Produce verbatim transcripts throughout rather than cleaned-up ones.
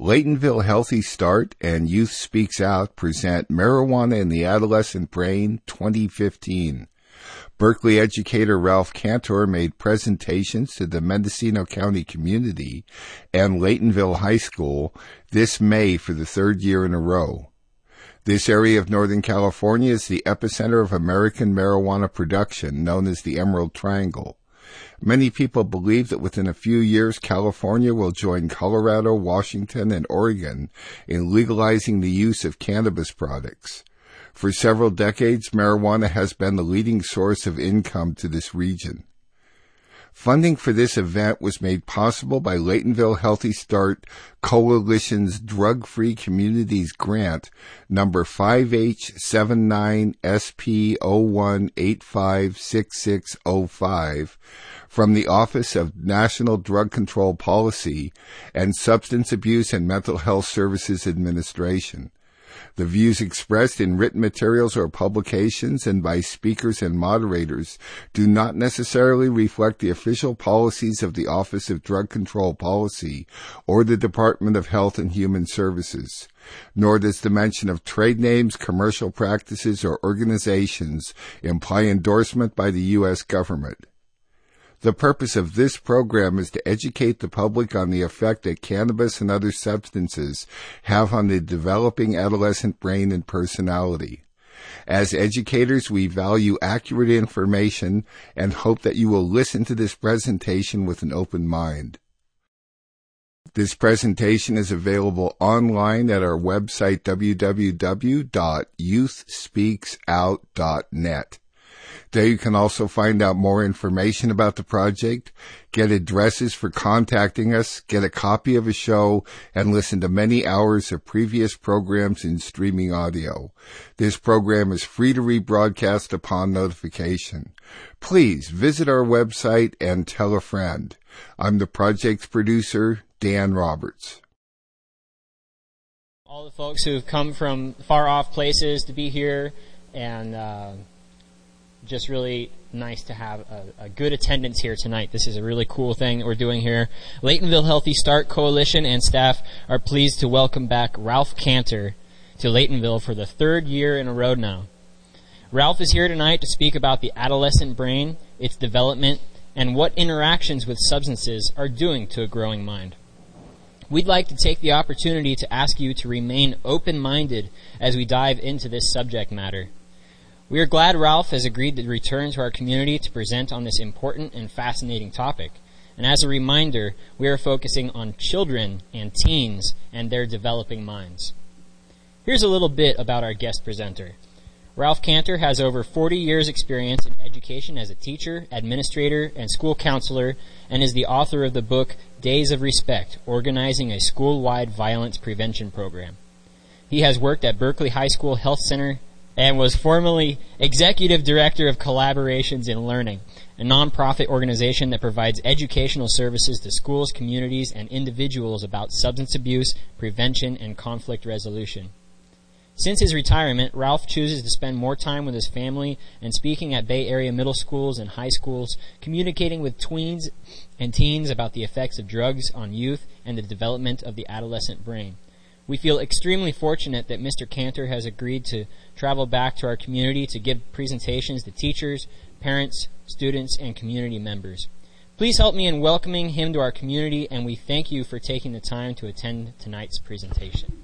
Laytonville Healthy Start and Youth Speaks Out present Marijuana in the Adolescent Brain twenty fifteen. Berkeley educator Ralph Cantor made presentations to the Mendocino County community and Laytonville High School this May for the third year in a row. This area of Northern California is the epicenter of American marijuana production, known as the Emerald Triangle. Many people believe that within a few years, California will join Colorado, Washington, and Oregon in legalizing the use of cannabis products. For several decades, marijuana has been the leading source of income to this region. Funding for this event was made possible by Laytonville Healthy Start Coalition's Drug-Free Communities Grant, number five H seven nine S P zero one eight five six six zero five, from the Office of National Drug Control Policy and Substance Abuse and Mental Health Services Administration. The views expressed in written materials or publications and by speakers and moderators do not necessarily reflect the official policies of the Office of Drug Control Policy or the Department of Health and Human Services, nor does the mention of trade names, commercial practices, or organizations imply endorsement by the U S government. The purpose of this program is to educate the public on the effect that cannabis and other substances have on the developing adolescent brain and personality. As educators, we value accurate information and hope that you will listen to this presentation with an open mind. This presentation is available online at our website w w w dot youth speaks out dot net. There you can also find out more information about the project, get addresses for contacting us, get a copy of a show, and listen to many hours of previous programs in streaming audio. This program is free to rebroadcast upon notification. Please visit our website and tell a friend. I'm the project's producer, Dan Roberts. All the folks who have come from far-off places to be here, and uh, just really nice to have a, a good attendance here tonight. This is a really cool thing that we're doing here. Laytonville Healthy Start Coalition and staff are pleased to welcome back Ralph Cantor to Laytonville for the third year in a row now. Ralph is here tonight to speak about the adolescent brain, its development, and what interactions with substances are doing to a growing mind. We'd like to take the opportunity to ask you to remain open-minded as we dive into this subject matter. We are glad Ralph has agreed to return to our community to present on this important and fascinating topic. And as a reminder, we are focusing on children and teens and their developing minds. Here's a little bit about our guest presenter. Ralph Cantor has over forty years experience in education as a teacher, administrator, and school counselor, and is the author of the book Days of Respect, Organizing a School-Wide Violence Prevention Program. He has worked at Berkeley High School Health Center and was formerly Executive Director of Collaborations in Learning, a nonprofit organization that provides educational services to schools, communities, and individuals about substance abuse, prevention, and conflict resolution. Since his retirement, Ralph chooses to spend more time with his family and speaking at Bay Area middle schools and high schools, communicating with tweens and teens about the effects of drugs on youth and the development of the adolescent brain. We feel extremely fortunate that Mister Cantor has agreed to travel back to our community to give presentations to teachers, parents, students, and community members. Please help me in welcoming him to our community, and we thank you for taking the time to attend tonight's presentation.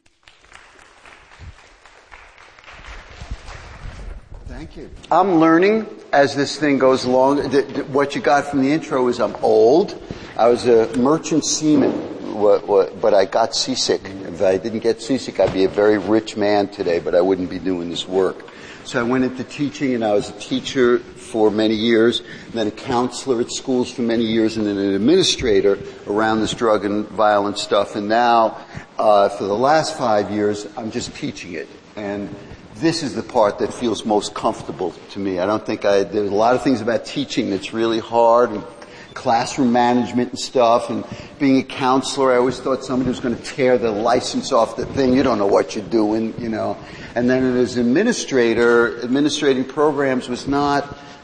Thank you. I'm learning as this thing goes along. What you got from the intro is I'm old. I was a merchant seaman, but I got seasick. If I didn't get seasick, I'd be a very rich man today, but I wouldn't be doing this work. So I went into teaching, and I was a teacher for many years, and then a counselor at schools for many years, and then an administrator around this drug and violence stuff. And now, uh, for the last five years, I'm just teaching it. And this is the part that feels most comfortable to me. I don't think I, there's a lot of things about teaching that's really hard, and classroom management and stuff, and being a counselor, I always thought somebody was going to tear the license off the thing. You don't know what you're doing, you know. And then as an administrator, administrating programs was not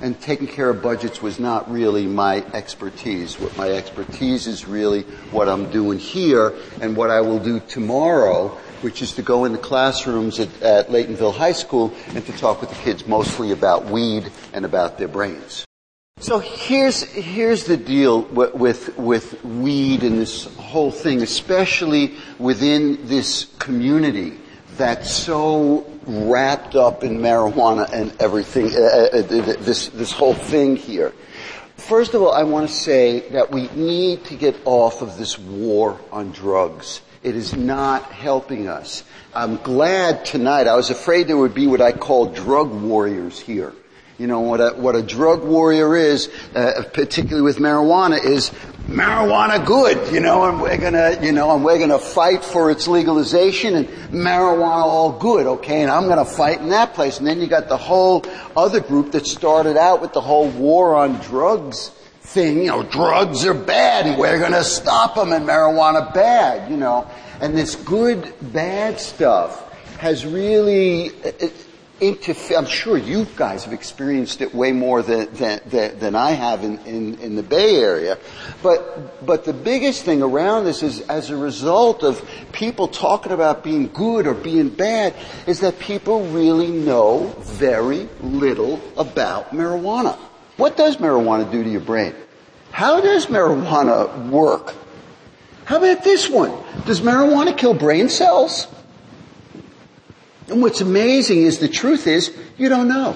and taking care of budgets was not really my expertise. What my expertise is really what I'm doing here and what I will do tomorrow, which is to go in the classrooms at, at Laytonville High School and to talk with the kids mostly about weed and about their brains. So here's here's the deal with, with with weed and this whole thing, especially within this community that's so wrapped up in marijuana and everything. Uh, uh, this this whole thing here. First of all, I want to say that we need to get off of this war on drugs. It is not helping us. I'm glad tonight. I was afraid there would be what I call drug warriors here. You know, what a, what a drug warrior is, uh, particularly with marijuana, is marijuana good, you know, and we're gonna, you know, and we're gonna fight for its legalization and marijuana all good, okay, and I'm gonna fight in that place. And then you got the whole other group that started out with the whole war on drugs thing, you know, drugs are bad and we're gonna stop them and marijuana bad, you know. And this good, bad stuff has really, it, Interfe- I'm sure you guys have experienced it way more than than, than I have in, in, in the Bay Area. But but the biggest thing around this is, as a result of people talking about being good or being bad, is that people really know very little about marijuana. What does marijuana do to your brain? How does marijuana work? How about this one? Does marijuana kill brain cells? And what's amazing is the truth is, you don't know.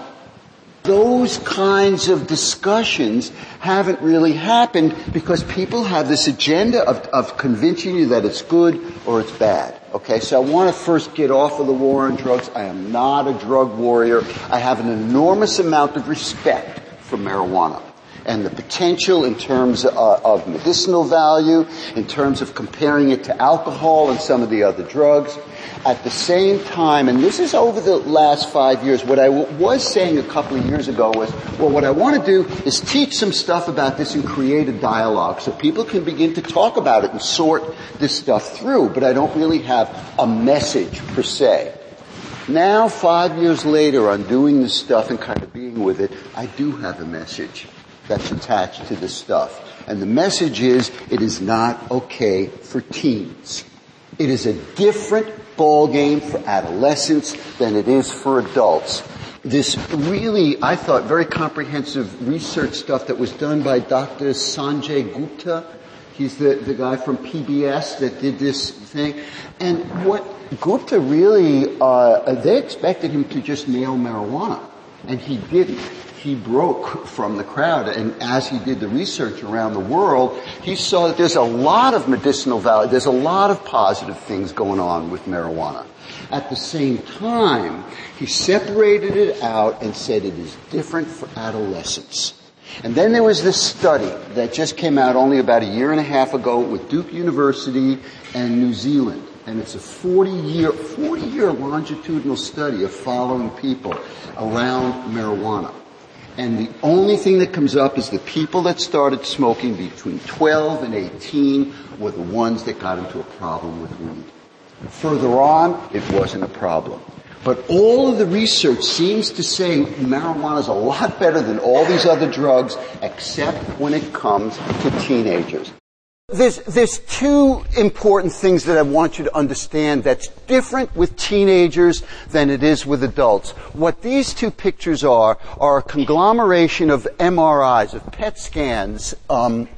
Those kinds of discussions haven't really happened because people have this agenda of, of convincing you that it's good or it's bad. Okay, so I want to first get off of the war on drugs. I am not a drug warrior. I have an enormous amount of respect for marijuana and the potential in terms of, of medicinal value, in terms of comparing it to alcohol and some of the other drugs. At the same time, and this is over the last five years, what I w- was saying a couple of years ago was, well, what I want to do is teach some stuff about this and create a dialogue so people can begin to talk about it and sort this stuff through, but I don't really have a message per se. Now, five years later, on doing this stuff and kind of being with it, I do have a message that's attached to this stuff. And the message is, it is not okay for teens. It is a different ball game for adolescents than it is for adults. This really, I thought, very comprehensive research stuff that was done by Doctor Sanjay Gupta. He's the, the guy from P B S that did this thing. And what Gupta really, uh, they expected him to just nail marijuana. And he didn't. He broke from the crowd, and as he did the research around the world, he saw that there's a lot of medicinal value, there's a lot of positive things going on with marijuana. At the same time, he separated it out and said it is different for adolescents. And then there was this study that just came out only about a year and a half ago with Duke University and New Zealand. And it's a forty-year, forty-year longitudinal study of following people around marijuana. And the only thing that comes up is the people that started smoking between twelve and eighteen were the ones that got into a problem with weed. Further on, it wasn't a problem. But all of the research seems to say marijuana is a lot better than all these other drugs, except when it comes to teenagers. There's, there's two important things that I want you to understand that's different with teenagers than it is with adults. What these two pictures are, are a conglomeration of M R Is, of P E T scans, um,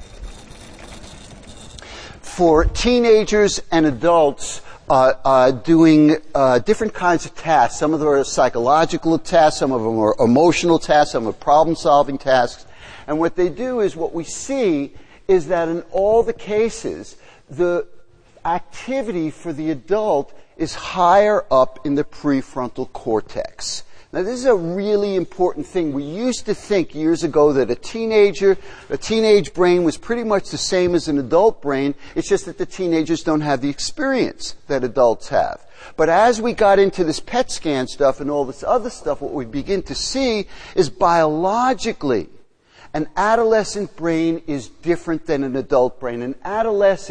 for teenagers and adults uh, uh, doing uh, different kinds of tasks. Some of them are psychological tasks, some of them are emotional tasks, some are problem-solving tasks. And what they do is, what we see is that in all the cases, the activity for the adult is higher up in the prefrontal cortex. Now, this is a really important thing. We used to think years ago that a teenager, a teenage brain was pretty much the same as an adult brain. It's just that the teenagers don't have the experience that adults have. But as we got into this P E T scan stuff and all this other stuff, what we begin to see is biologically, an adolescent brain is different than an adult brain. An adolescent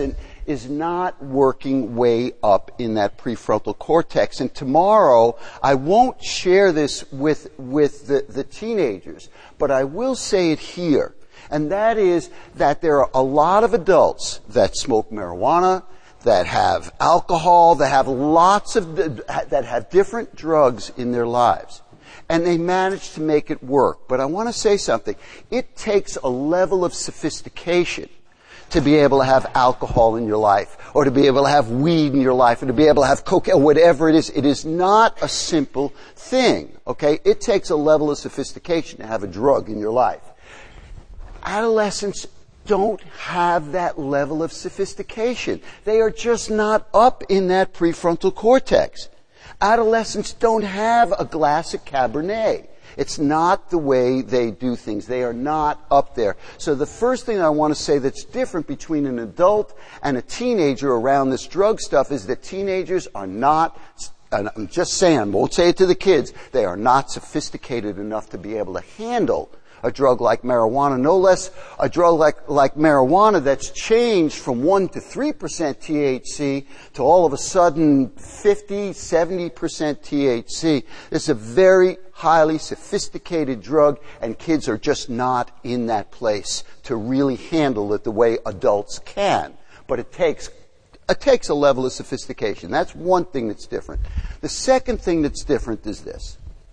is not working way up in that prefrontal cortex. And tomorrow, I won't share this with, with the, the teenagers, but I will say it here. And that is that there are a lot of adults that smoke marijuana, that have alcohol, that have lots of, that have different drugs in their lives. And they manage to make it work. But I want to say something. It takes a level of sophistication to be able to have alcohol in your life, or to be able to have weed in your life, or to be able to have cocaine, or whatever it is. It is not a simple thing, okay? It takes a level of sophistication to have a drug in your life. Adolescents don't have that level of sophistication. They are just not up in that prefrontal cortex. Adolescents don't have a glass of Cabernet. It's not the way they do things. They are not up there. So the first thing I want to say that's different between an adult and a teenager around this drug stuff is that teenagers are not, and I'm just saying, I won't say it to the kids, they are not sophisticated enough to be able to handle a drug like marijuana, no less a drug like, like marijuana that's changed from one to three percent T H C to all of a sudden fifty, seventy percent T H C. It's a very highly sophisticated drug, and kids are just not in that place to really handle it the way adults can. But it takes it takes a level of sophistication. That's one thing that's different. The second thing that's different is this.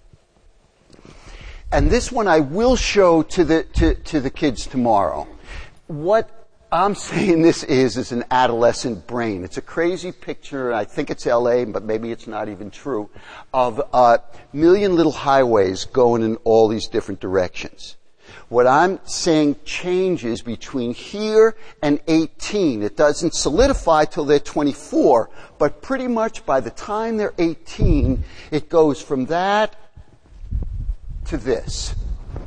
And this one I will show to the to, to the kids tomorrow. What I'm saying this is is an adolescent brain. It's a crazy picture. I think it's L A, but maybe it's not even true, of a uh, million little highways going in all these different directions. What I'm saying changes between here and eighteen. It doesn't solidify till they're twenty-four, but pretty much by the time they're eighteen, it goes from that to this.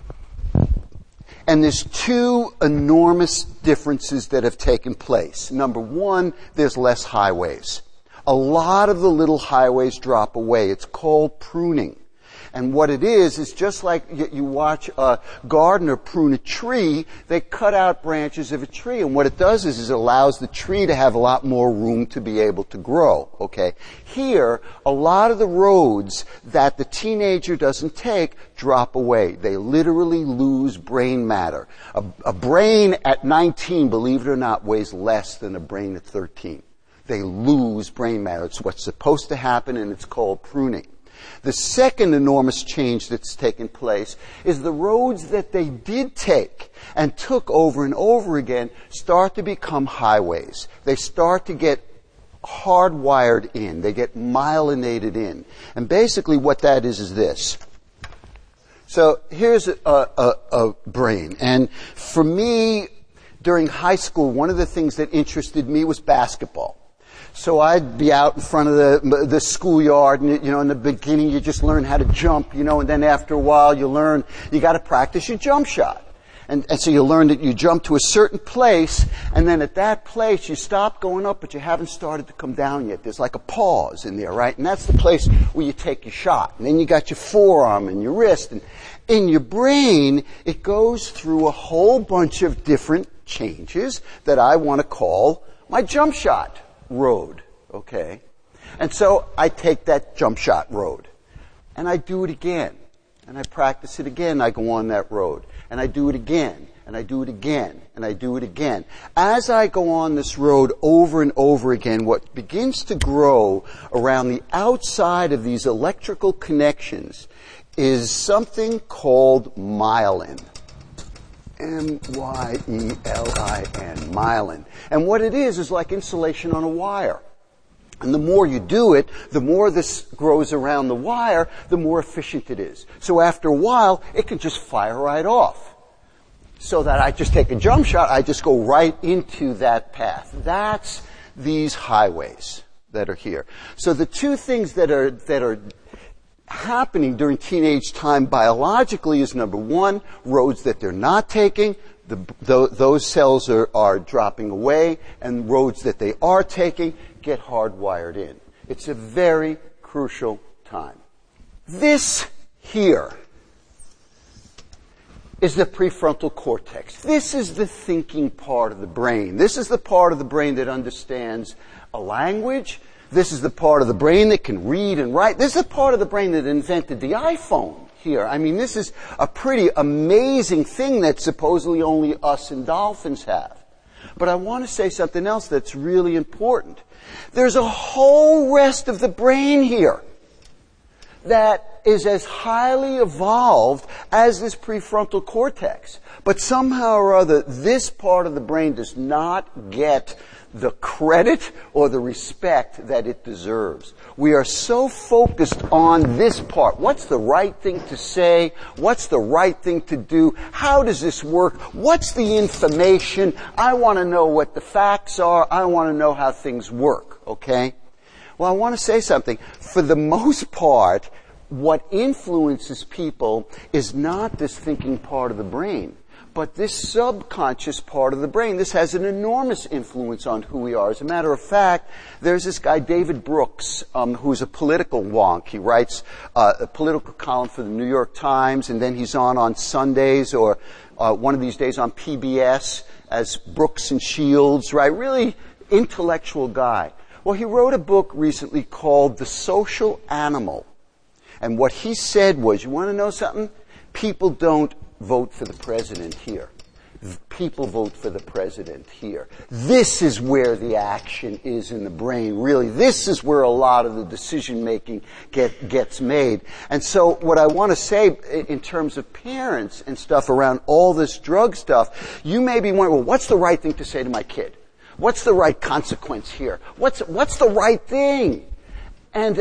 And there's two enormous differences that have taken place. Number one, there's less highways. A lot of the little highways drop away. It's called pruning. And what it is, is just like you watch a gardener prune a tree, they cut out branches of a tree. And what it does is, is it allows the tree to have a lot more room to be able to grow, okay? Here, a lot of the roads that the teenager doesn't take drop away. They literally lose brain matter. A, a brain at nineteen, believe it or not, weighs less than a brain at thirteen. They lose brain matter. It's what's supposed to happen, and it's called pruning. The second enormous change that's taken place is the roads that they did take and took over and over again start to become highways. They start to get hardwired in. They get myelinated in. And basically what that is is this. So here's a, a, a brain. And for me, during high school, one of the things that interested me was basketball. So I'd be out in front of the the schoolyard, and you know, in the beginning you just learn how to jump, you know, and then after a while you learn you got to practice your jump shot, and and so you learn that you jump to a certain place, and then at that place you stop going up, but you haven't started to come down yet. There's like a pause in there, right? And that's the place where you take your shot, and then you got your forearm and your wrist, and in your brain it goes through a whole bunch of different changes that I want to call my jump shot road, okay? And so I take that jump shot road, and I do it again, and I practice it again. I go on that road, and I do it again, and I do it again, and I do it again. As I go on this road over and over again, what begins to grow around the outside of these electrical connections is something called myelin. M Y E L I N, myelin. And what it is is like insulation on a wire. And the more you do it, the more this grows around the wire, the more efficient it is. So after a while, it can just fire right off. So that I just take a jump shot, I just go right into that path. That's these highways that are here. So the two things that are that are happening during teenage time biologically is, number one, roads that they're not taking, the, th- those cells are, are dropping away, and roads that they are taking get hardwired in. It's a very crucial time. This here is the prefrontal cortex. This is the thinking part of the brain. This is the part of the brain that understands a language. This is the part of the brain that can read and write. This is the part of the brain that invented the iPhone here. I mean, this is a pretty amazing thing that supposedly only us and dolphins have. But I want to say something else that's really important. There's a whole rest of the brain here that is as highly evolved as this prefrontal cortex. But somehow or other, this part of the brain does not get the credit or the respect that it deserves. We are so focused on this part. What's the right thing to say? What's the right thing to do? How does this work? What's the information? I want to know what the facts are. I want to know how things work, okay? Well, I want to say something. For the most part, what influences people is not this thinking part of the brain, but this subconscious part of the brain. This has an enormous influence on who we are. As a matter of fact, there's this guy, David Brooks, um, who's a political wonk. He writes uh, a political column for the New York Times, and then he's on on Sundays or uh, one of these days on P B S as Brooks and Shields, right? Really intellectual guy. Well, he wrote a book recently called The Social Animal. And what he said was, you want to know something? People don't vote for the president here. People vote for the president here. This is where the action is in the brain, really. This is where a lot of the decision-making get, gets made. And so what I want to say in terms of parents and stuff around all this drug stuff, you may be wondering, well, what's the right thing to say to my kid? What's the right consequence here? What's, what's the right thing? And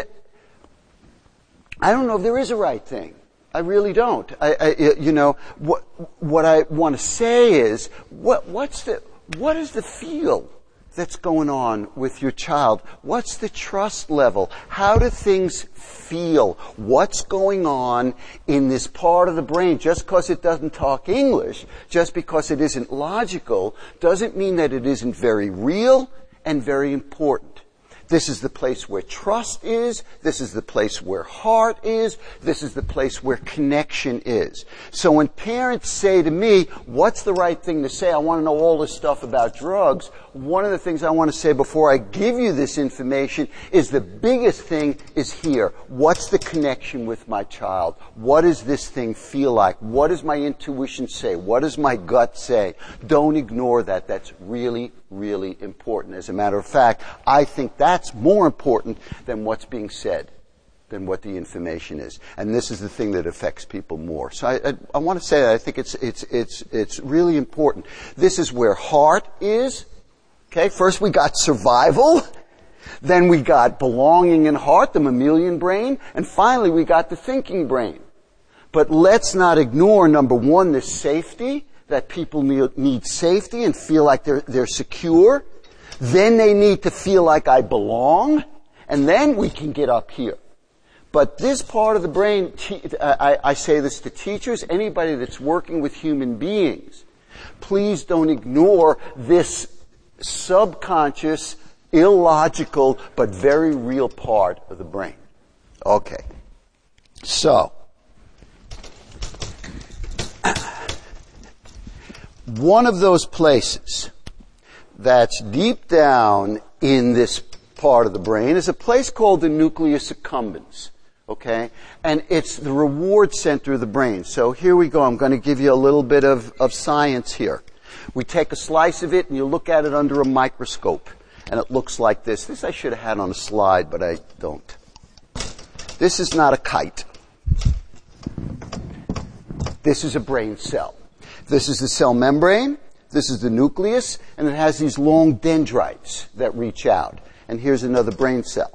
I don't know if there is a right thing. I really don't. I, I, you know, what what I want to say is, what what's the what is the feel that's going on with your child? What's the trust level? How do things feel? What's going on in this part of the brain? Just because it doesn't talk English, just because it isn't logical, doesn't mean that it isn't very real and very important. This is the place where trust is. This is the place where heart is. This is the place where connection is. So when parents say to me, what's the right thing to say? I want to know all this stuff about drugs. One of the things I want to say before I give you this information is the biggest thing is here. What's the connection with my child? What does this thing feel like? What does my intuition say? What does my gut say? Don't ignore that. That's really, really important. As a matter of fact, I think that's more important than what's being said, than what the information is. And this is the thing that affects people more. So I, I, I want to say that I think it's, it's, it's, it's really important. This is where heart is. Okay, first we got survival, then we got belonging in heart, the mammalian brain, and finally we got the thinking brain. But let's not ignore, number one, the safety, that people need, need safety and feel like they're, they're secure. Then they need to feel like I belong, and then we can get up here. But this part of the brain, I, I say this to teachers, anybody that's working with human beings, please don't ignore this subconscious, illogical, but very real part of the brain. Okay. So, one of those places that's deep down in this part of the brain is a place called the nucleus accumbens. Okay? And it's the reward center of the brain. So here we go. I'm going to give you a little bit of, of science here. We take a slice of it and you look at it under a microscope. And it looks like this. This I should have had on a slide, but I don't. This is not a kite. This is a brain cell. This is the cell membrane. This is the nucleus. And it has these long dendrites that reach out. And here's another brain cell.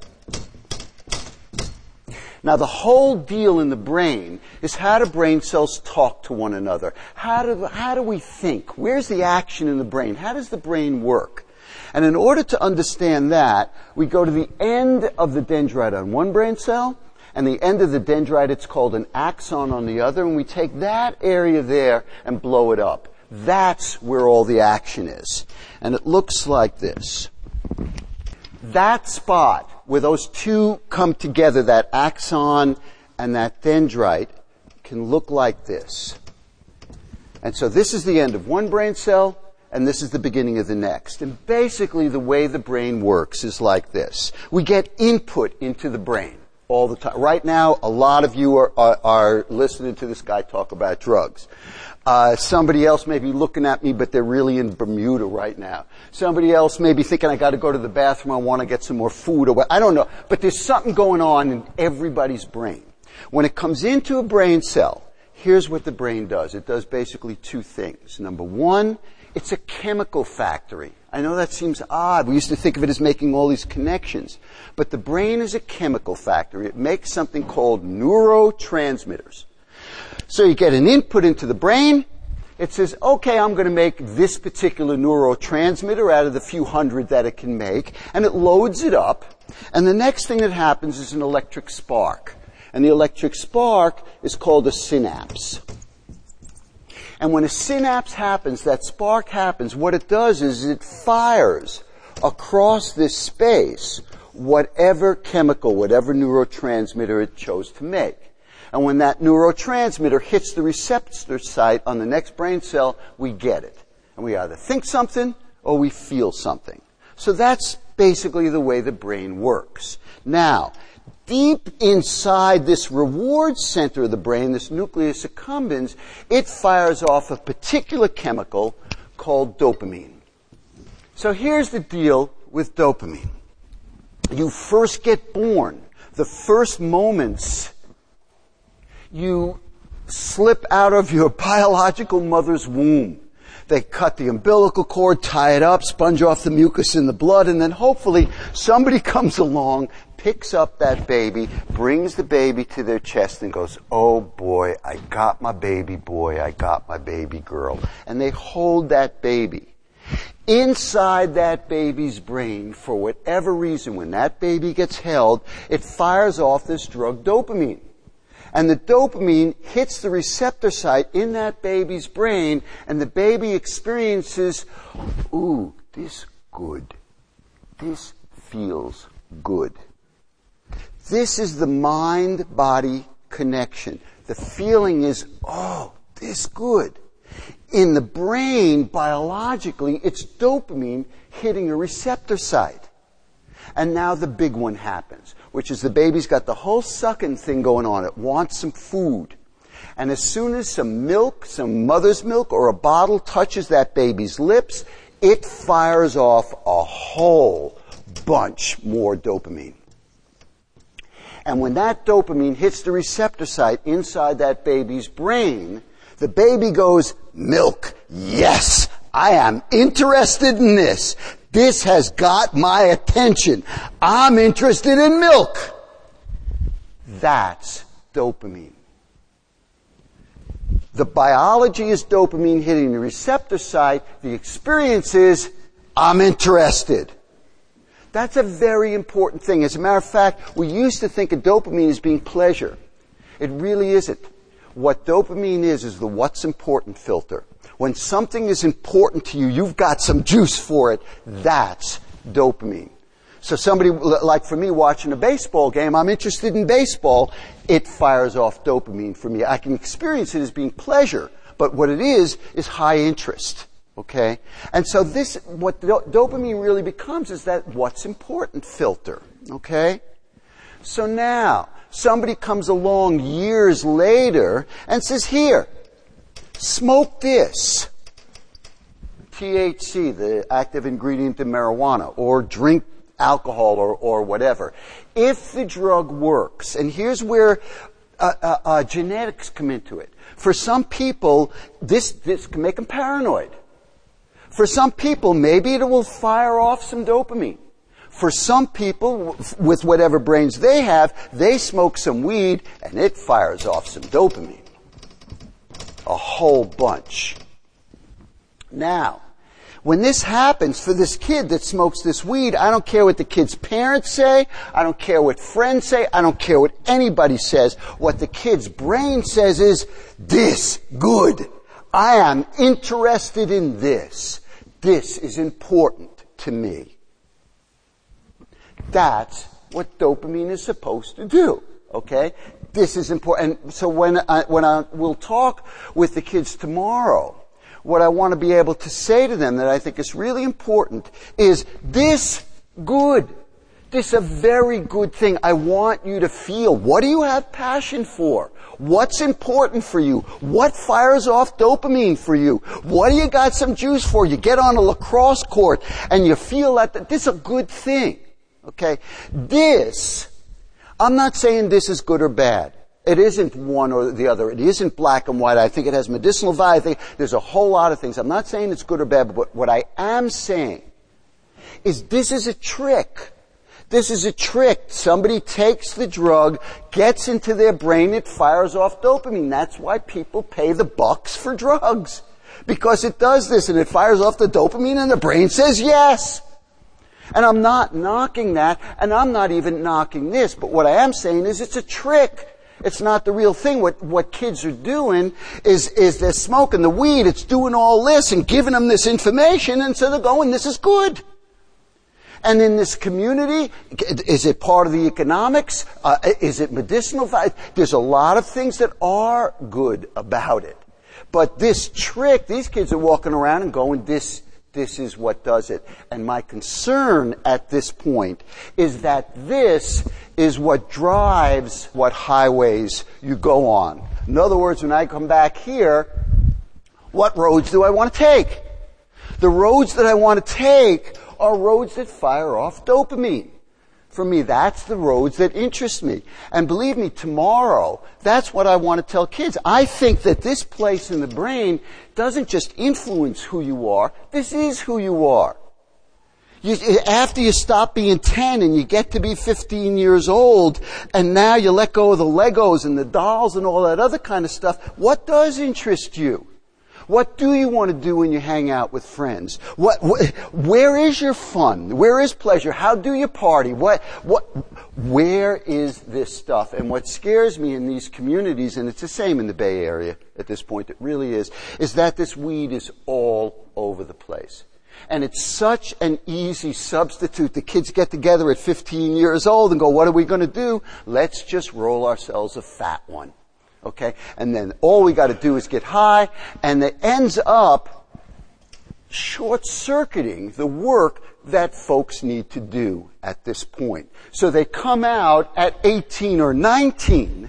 Now, the whole deal in the brain is how do brain cells talk to one another? How do, how do we think? Where's the action in the brain? How does the brain work? And in order to understand that, we go to the end of the dendrite on one brain cell, and the end of the dendrite, it's called an axon on the other, and we take that area there and blow it up. That's where all the action is. And it looks like this. That spot where those two come together, that axon and that dendrite, can look like this. And so this is the end of one brain cell, and this is the beginning of the next. And basically the way the brain works is like this. We get input into the brain all the time. Right now, a lot of you are, are, are listening to this guy talk about drugs. Uh, somebody else may be looking at me, but they're really in Bermuda right now. Somebody else may be thinking, I got to go to the bathroom, I want to get some more food, or what. I don't know. But there's something going on in everybody's brain. When it comes into a brain cell, here's what the brain does. It does basically two things. Number one, it's a chemical factory. I know that seems odd. We used to think of it as making all these connections. But the brain is a chemical factory. It makes something called neurotransmitters. So you get an input into the brain. It says, okay, I'm going to make this particular neurotransmitter out of the few hundred that it can make. And it loads it up. And the next thing that happens is an electric spark. And the electric spark is called a synapse. And when a synapse happens, that spark happens, what it does is it fires across this space whatever chemical, whatever neurotransmitter it chose to make. And when that neurotransmitter hits the receptor site on the next brain cell, we get it. And we either think something or we feel something. So that's basically the way the brain works. Now, deep inside this reward center of the brain, this nucleus accumbens, it fires off a particular chemical called dopamine. So here's the deal with dopamine. You first get born. The first moments you slip out of your biological mother's womb. They cut the umbilical cord, tie it up, sponge off the mucus in the blood, and then hopefully somebody comes along, picks up that baby, brings the baby to their chest and goes, oh boy, I got my baby boy, I got my baby girl. And they hold that baby. Inside that baby's brain, for whatever reason, when that baby gets held, it fires off this drug dopamine. And the dopamine hits the receptor site in that baby's brain, and the baby experiences, ooh, this good. This feels good. This is the mind-body connection. The feeling is, oh, this good. In the brain, biologically, it's dopamine hitting a receptor site. And now the big one happens, which is the baby's got the whole sucking thing going on. It wants some food. And as soon as some milk, some mother's milk or a bottle touches that baby's lips, it fires off a whole bunch more dopamine. And when that dopamine hits the receptor site inside that baby's brain, the baby goes, milk, yes, I am interested in this. This has got my attention. I'm interested in milk. That's dopamine. The biology is dopamine hitting the receptor site. The experience is, I'm interested. That's a very important thing. As a matter of fact, we used to think of dopamine as being pleasure. It really isn't. What dopamine is, is the what's important filter. When something is important to you, you've got some juice for it. That's dopamine. So somebody, like for me, watching a baseball game, I'm interested in baseball. It fires off dopamine for me. I can experience it as being pleasure, but what it is, is high interest. Okay? And so this, what do- dopamine really becomes is that what's important filter. Okay? So now, somebody comes along years later and says, here, smoke this. T H C, the active ingredient in marijuana, or drink alcohol or, or whatever. If the drug works, and here's where uh, uh, uh, genetics come into it. For some people, this, this can make them paranoid. For some people, maybe it will fire off some dopamine. For some people, with whatever brains they have, they smoke some weed and it fires off some dopamine. A whole bunch. Now, when this happens for this kid that smokes this weed, I don't care what the kid's parents say, I don't care what friends say, I don't care what anybody says. What the kid's brain says is, this good. I am interested in this. This is important to me. That's what dopamine is supposed to do. Okay? This is important. And so when I, when I will talk with the kids tomorrow, what I want to be able to say to them that I think is really important is this good. This is a very good thing. I want you to feel. What do you have passion for? What's important for you? What fires off dopamine for you? What do you got some juice for? You get on a lacrosse court and you feel that this is a good thing. Okay? This, I'm not saying this is good or bad. It isn't one or the other. It isn't black and white. I think it has medicinal value. I think there's a whole lot of things. I'm not saying it's good or bad, but what I am saying is this is a trick. This is a trick. Somebody takes the drug, gets into their brain, it fires off dopamine. That's why people pay the bucks for drugs. Because it does this and it fires off the dopamine and the brain says yes. And I'm not knocking that, and I'm not even knocking this, but what I am saying is it's a trick. It's not the real thing. What, what kids are doing is, is they're smoking the weed, it's doing all this and giving them this information, and so they're going, this is good. And in this community, is it part of the economics? Uh, is it medicinal value? There's a lot of things that are good about it. But this trick, these kids are walking around and going, this, this is what does it. And my concern at this point is that this is what drives what highways you go on. In other words, when I come back here, what roads do I want to take? The roads that I want to take are roads that fire off dopamine. For me, that's the roads that interest me. And believe me, tomorrow, that's what I want to tell kids. I think that this place in the brain doesn't just influence who you are. This is who you are. You, after you stop being ten and you get to be fifteen years old, and now you let go of the Legos and the dolls and all that other kind of stuff, what does interest you? What do you want to do when you hang out with friends? What, wh- where is your fun? Where is pleasure? How do you party? What, what, where is this stuff? And what scares me in these communities, and it's the same in the Bay Area at this point, it really is, is that this weed is all over the place. And it's such an easy substitute. The kids get together at fifteen years old and go, what are we going to do? Let's just roll ourselves a fat one. Okay? And then all we got to do is get high, and it ends up short-circuiting the work that folks need to do at this point. So they come out at eighteen or nineteen.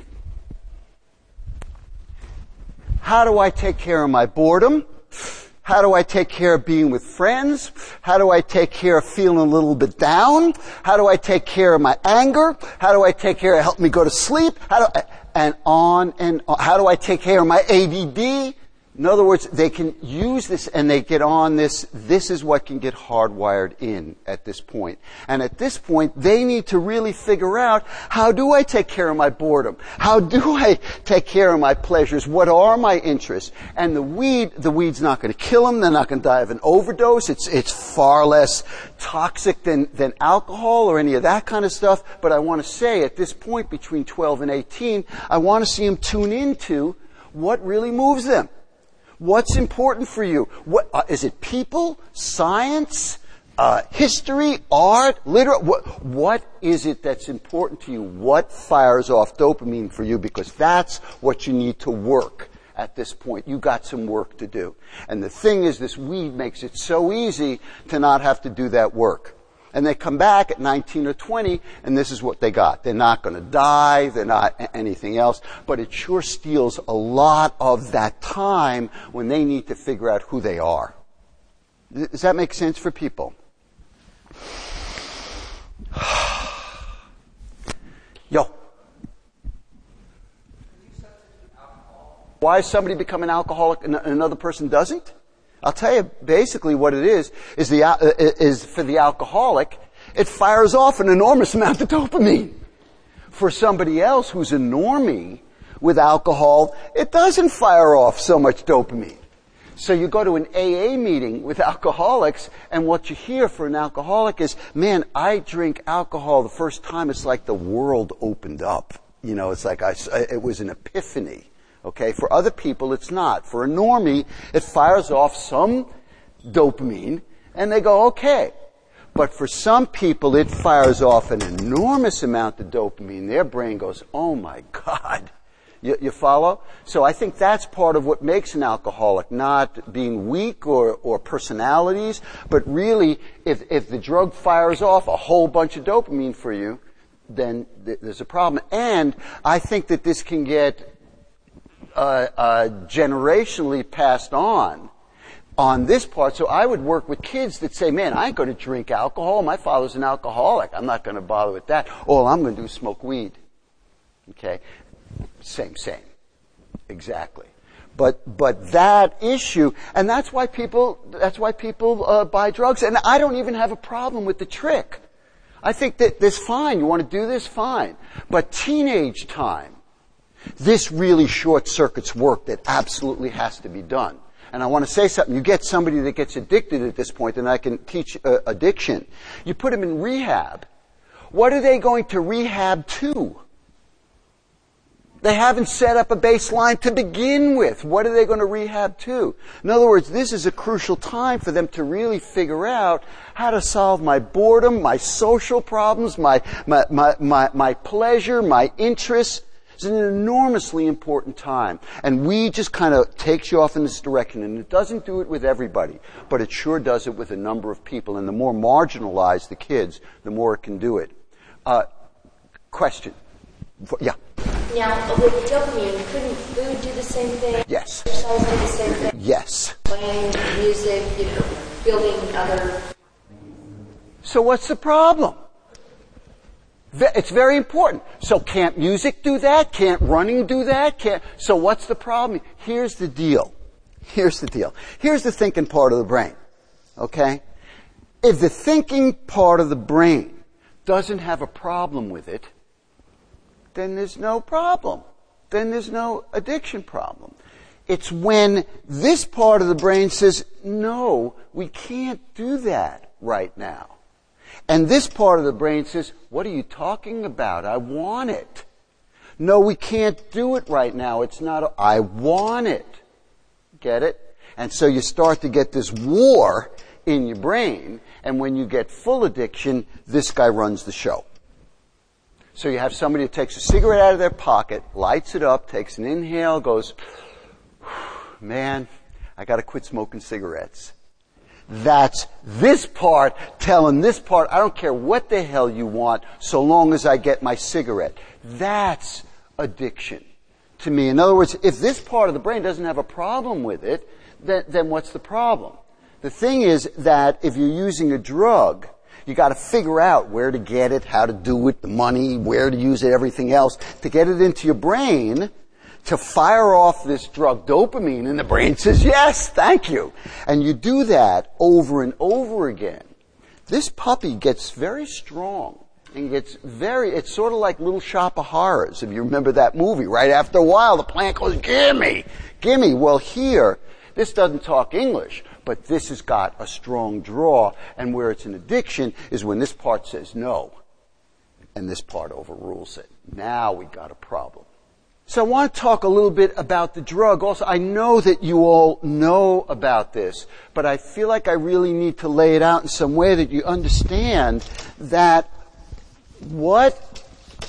How do I take care of my boredom? How do I take care of being with friends? How do I take care of feeling a little bit down? How do I take care of my anger? How do I take care of helping me go to sleep? How do I, and on and on. How do I take care of my A D D? In other words, they can use this and they get on this. This is what can get hardwired in at this point. And at this point, they need to really figure out, how do I take care of my boredom? How do I take care of my pleasures? What are my interests? And the weed, the weed's not going to kill them. They're not going to die of an overdose. It's, it's far less toxic than, than alcohol or any of that kind of stuff. But I want to say at this point between twelve and eighteen, I want to see them tune into what really moves them. What's important for you? What, uh, is it people, science, uh, history, art, literature? What, what is it that's important to you? What fires off dopamine for you? Because that's what you need to work at this point. You got some work to do. And the thing is, this weed makes it so easy to not have to do that work. And they come back at nineteen or twenty, and this is what they got. They're not going to die. They're not anything else. But it sure steals a lot of that time when they need to figure out who they are. Does that make sense for people? Yo. Why is somebody become an alcoholic and another person doesn't? I'll tell you basically what it is, is the, uh, is for the alcoholic, it fires off an enormous amount of dopamine. For somebody else who's a normie with alcohol, it doesn't fire off so much dopamine. So you go to an A A meeting with alcoholics, and what you hear for an alcoholic is, man, I drink alcohol the first time, it's like the world opened up. You know, it's like I, it was an epiphany. Okay, for other people, it's not. For a normie, it fires off some dopamine, and they go, okay. But for some people, it fires off an enormous amount of dopamine. Their brain goes, oh my God. You, you follow? So I think that's part of what makes an alcoholic, not being weak or, or personalities, but really, if, if the drug fires off a whole bunch of dopamine for you, then th- there's a problem. And I think that this can get uh, uh, generationally passed on. On this part, so I would work with kids that say, man, I ain't going to drink alcohol. My father's an alcoholic. I'm not going to bother with that. All I'm going to do is smoke weed. Okay? Same, same. Exactly. But, but that issue, and that's why people, that's why people uh, buy drugs. And I don't even have a problem with the trick. I think that this fine. You want to do this? Fine. But teenage time, this really short circuits work that absolutely has to be done. And I want to say something. You get somebody that gets addicted at this point, and I can teach uh, addiction. You put them in rehab. What are they going to rehab to? They haven't set up a baseline to begin with. What are they going to rehab to? In other words, this is a crucial time for them to really figure out how to solve my boredom, my social problems, my, my, my, my, my pleasure, my interests. It's an enormously important time. And we just kind of takes you off in this direction. And it doesn't do it with everybody, but it sure does it with a number of people. And the more marginalized the kids, the more it can do it. Uh, question. Yeah. Now, with dopamine, couldn't food do the same thing? Yes. Exercise do the same thing? Yes. Playing music, you know, building other... So what's the problem? It's very important. So can't music do that? Can't running do that? Can't, so what's the problem? Here's the deal. Here's the deal. Here's the thinking part of the brain. Okay? If the thinking part of the brain doesn't have a problem with it, then there's no problem. Then there's no addiction problem. It's when this part of the brain says, no, we can't do that right now. And this part of the brain says, what are you talking about? I want it. No, we can't do it right now. It's not, a, I want it. Get it? And so you start to get this war in your brain, and when you get full addiction, this guy runs the show. So you have somebody who takes a cigarette out of their pocket, lights it up, takes an inhale, goes, man, I gotta quit smoking cigarettes. That's this part telling this part, I don't care what the hell you want, so long as I get my cigarette. That's addiction to me. In other words, if this part of the brain doesn't have a problem with it, then, then what's the problem? The thing is that if you're using a drug, you got to figure out where to get it, how to do it, the money, where to use it, everything else, to get it into your brain, to fire off this drug dopamine, and the brain says, yes, thank you. And you do that over and over again. This puppy gets very strong and gets very, it's sort of like Little Shop of Horrors, if you remember that movie. Right after a while, the plant goes, gimme, gimme. Well, here, this doesn't talk English, but this has got a strong draw, and where it's an addiction is when this part says no, and this part overrules it. Now we got a problem. So I want to talk a little bit about the drug. Also, I know that you all know about this, but I feel like I really need to lay it out in some way that you understand that what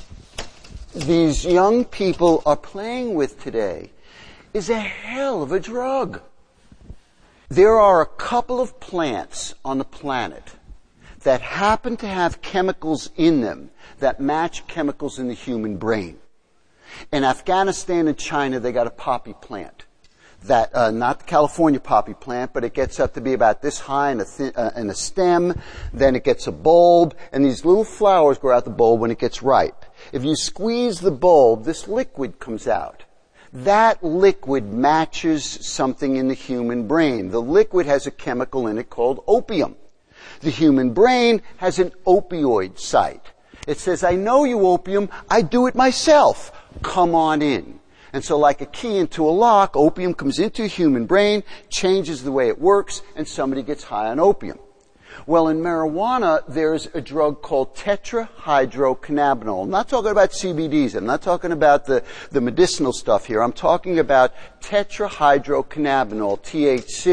these young people are playing with today is a hell of a drug. There are a couple of plants on the planet that happen to have chemicals in them that match chemicals in the human brain. In Afghanistan and China, they got a poppy plant. That, uh, not the California poppy plant, but it gets up to be about this high in a, thin, uh, in a stem. Then it gets a bulb, and these little flowers grow out the bulb when it gets ripe. If you squeeze the bulb, this liquid comes out. That liquid matches something in the human brain. The liquid has a chemical in it called opium. The human brain has an opioid site. It says, I know you, opium. I do it myself. Come on in. And so like a key into a lock, opium comes into a human brain, changes the way it works, and somebody gets high on opium. Well, in marijuana, there's a drug called tetrahydrocannabinol. I'm not talking about C B Ds. I'm not talking about the, the medicinal stuff here. I'm talking about tetrahydrocannabinol, T H C.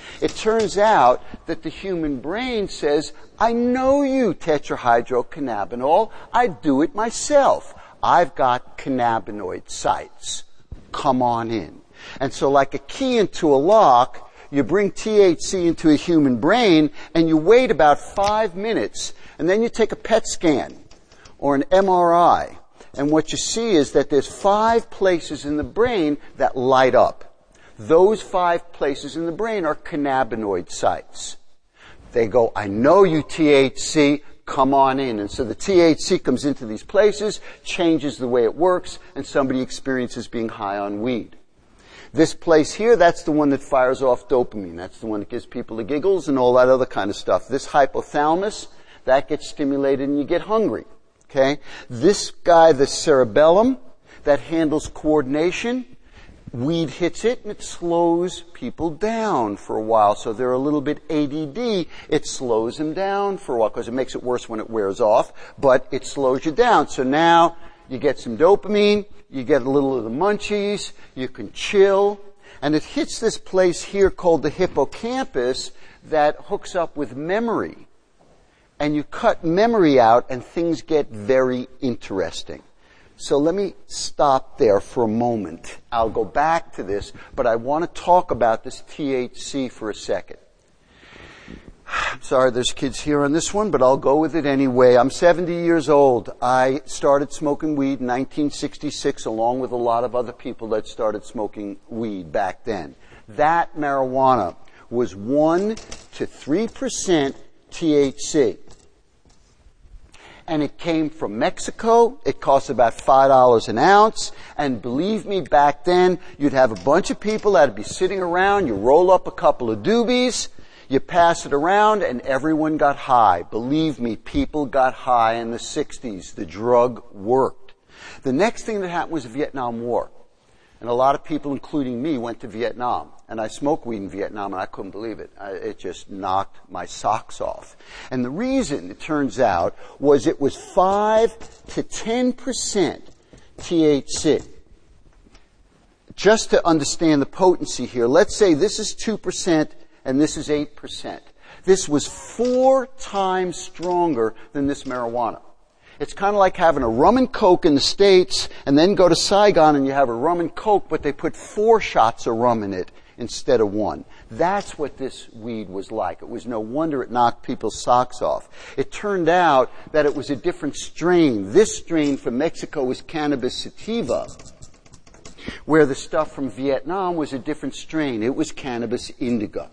It turns out that the human brain says, I know you, tetrahydrocannabinol. I do it myself. I've got cannabinoid sites. Come on in. And so like a key into a lock, you bring T H C into a human brain and you wait about five minutes and then you take a P E T scan or an M R I. And what you see is that there's five places in the brain that light up. Those five places in the brain are cannabinoid sites. They go, I know you, T H C, come on in. And so the T H C comes into these places, changes the way it works, and somebody experiences being high on weed. This place here, that's the one that fires off dopamine. That's the one that gives people the giggles and all that other kind of stuff. This hypothalamus, that gets stimulated and you get hungry. Okay? This guy, the cerebellum, that handles coordination, weed hits it and it slows people down for a while. So they're a little bit A D D. It slows them down for a while because it makes it worse when it wears off, but it slows you down. So now you get some dopamine, you get a little of the munchies, you can chill, and it hits this place here called the hippocampus that hooks up with memory. And you cut memory out and things get very interesting. So let me stop there for a moment. I'll go back to this, but I want to talk about this T H C for a second. I'm sorry there's kids here on this one, but I'll go with it anyway. I'm seventy years old. I started smoking weed in nineteen sixty-six along with a lot of other people that started smoking weed back then. That marijuana was one to three percent T H C. And it came from Mexico. It cost about five dollars an ounce. And believe me, back then, you'd have a bunch of people that'd be sitting around. You roll up a couple of doobies. You pass it around, and everyone got high. Believe me, people got high in the sixties. The drug worked. The next thing that happened was the Vietnam War. And a lot of people, including me, went to Vietnam. And I smoked weed in Vietnam, and I couldn't believe it. I, it just knocked my socks off. And the reason, it turns out, was it was five to ten percent T H C. Just to understand the potency here, let's say this is two percent and this is eight percent. This was four times stronger than this marijuana. It's kind of like having a rum and coke in the States and then go to Saigon and you have a rum and coke, but they put four shots of rum in it instead of one. That's what this weed was like. It was no wonder it knocked people's socks off. It turned out that it was a different strain. This strain from Mexico was cannabis sativa, where the stuff from Vietnam was a different strain. It was cannabis indica.